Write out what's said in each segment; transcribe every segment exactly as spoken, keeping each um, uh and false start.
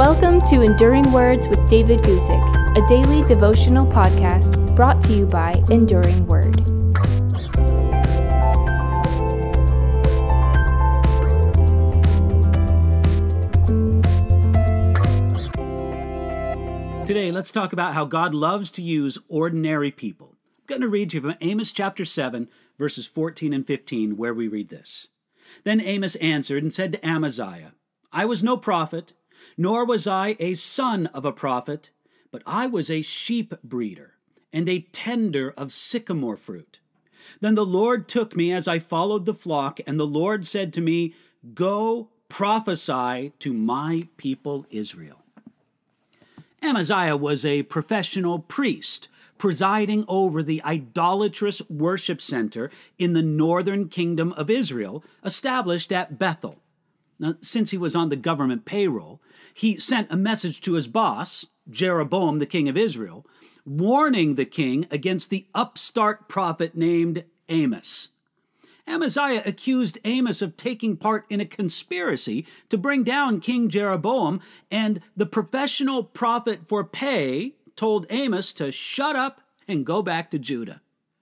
Welcome to Enduring Words with David Guzik, a daily devotional podcast brought to you by Enduring Word. Today, let's talk about how God loves to use ordinary people. I'm going to read you from Amos chapter seven, verses fourteen and fifteen, where we read this. Then Amos answered and said to Amaziah, I was no prophet, nor was I a son of a prophet, but I was a sheep breeder and a tender of sycamore fruit. Then the Lord took me as I followed the flock, and the Lord said to me, Go prophesy to my people Israel. Amaziah was a professional priest presiding over the idolatrous worship center in the northern kingdom of Israel, established at Bethel. Now, since he was on the government payroll, he sent a message to his boss, Jeroboam, the king of Israel, warning the king against the upstart prophet named Amos. Amaziah accused Amos of taking part in a conspiracy to bring down King Jeroboam, and the professional prophet for pay told Amos to shut up and go back to Judah.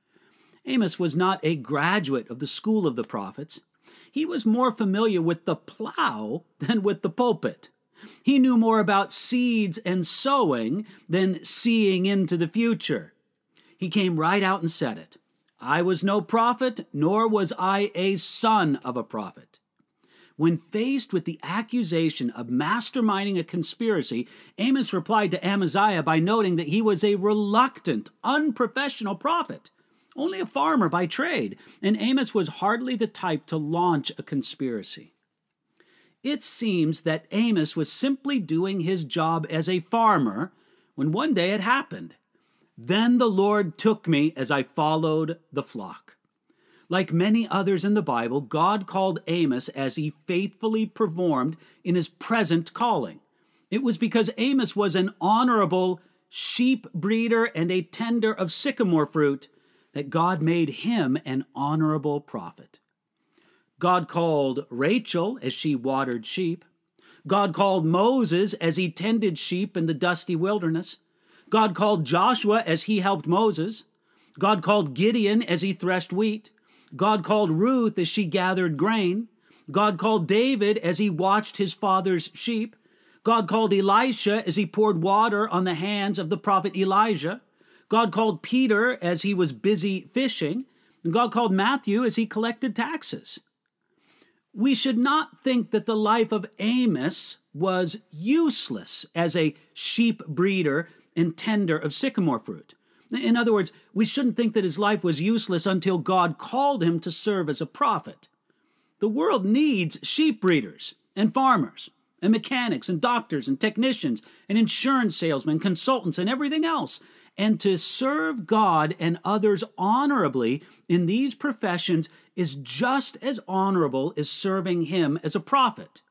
Amos was not a graduate of the school of the prophets. He was more familiar with the plow than with the pulpit. He knew more about seeds and sowing than seeing into the future. He came right out and said it. I was no prophet, nor was I a son of a prophet. When faced with the accusation of masterminding a conspiracy, Amos replied to Amaziah by noting that he was a reluctant, unprofessional prophet, only a farmer by trade, and Amos was hardly the type to launch a conspiracy. It seems that Amos was simply doing his job as a farmer when one day it happened. Then the Lord took me as I followed the flock. Like many others in the Bible, God called Amos as he faithfully performed in his present calling. It was because Amos was an honorable sheep breeder and a tender of sycamore fruit that God made him an honorable prophet. God called Rachel as she watered sheep. God called Moses as he tended sheep in the dusty wilderness. God called Joshua as he helped Moses. God called Gideon as he threshed wheat. God called Ruth as she gathered grain. God called David as he watched his father's sheep. God called Elisha as he poured water on the hands of the prophet Elijah. God called Peter as he was busy fishing. And God called Matthew as he collected taxes. We should not think that the life of Amos was useless as a sheep breeder and tender of sycamore fruit. In other words, we shouldn't think that his life was useless until God called him to serve as a prophet. The world needs sheep breeders and farmers and mechanics and doctors and technicians and insurance salesmen, consultants, and everything else. And to serve God and others honorably in these professions is just as honorable as serving him as a prophet.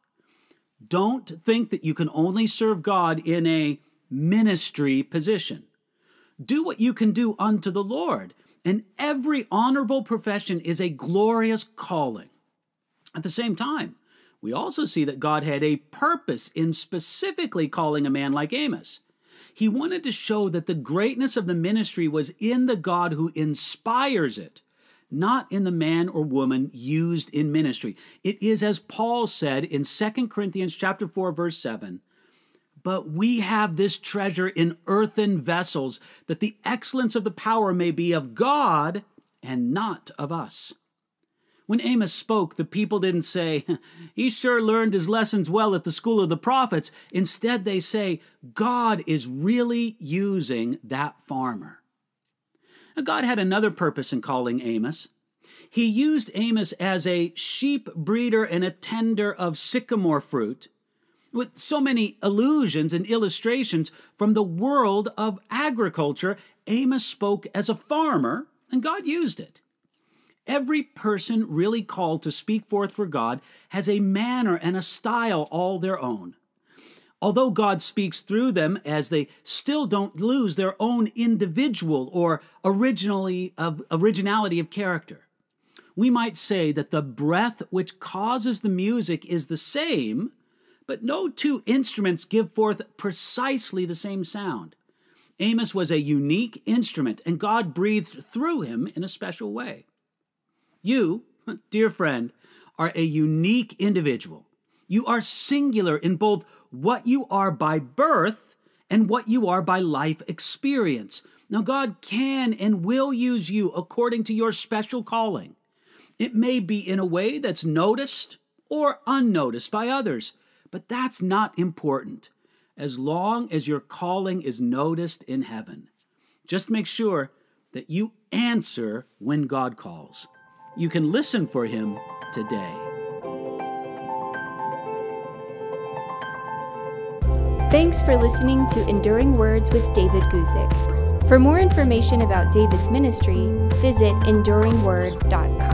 Don't think that you can only serve God in a ministry position. Do what you can do unto the Lord, and every honorable profession is a glorious calling. At the same time, we also see that God had a purpose in specifically calling a man like Amos. He wanted to show that the greatness of the ministry was in the God who inspires it, not in the man or woman used in ministry. It is as Paul said in Second Corinthians chapter four, verse seven, but we have this treasure in earthen vessels, that the excellence of the power may be of God and not of us. When Amos spoke, the people didn't say, he sure learned his lessons well at the school of the prophets. Instead, they say, God is really using that farmer. Now, God had another purpose in calling Amos. He used Amos as a sheep breeder and a tender of sycamore fruit, with so many allusions and illustrations from the world of agriculture. Amos spoke as a farmer, and God used it. Every person really called to speak forth for God has a manner and a style all their own. Although God speaks through them, as they still don't lose their own individual or originally of originality of character. We might say that the breath which causes the music is the same, but no two instruments give forth precisely the same sound. Amos was a unique instrument, and God breathed through him in a special way. You, dear friend, are a unique individual. You are singular in both what you are by birth and what you are by life experience. Now, God can and will use you according to your special calling. It may be in a way that's noticed or unnoticed by others, but that's not important, as long as your calling is noticed in heaven. Just make sure that you answer when God calls. You can listen for him today. Thanks for listening to Enduring Words with David Guzik. For more information about David's ministry, visit enduring word dot com.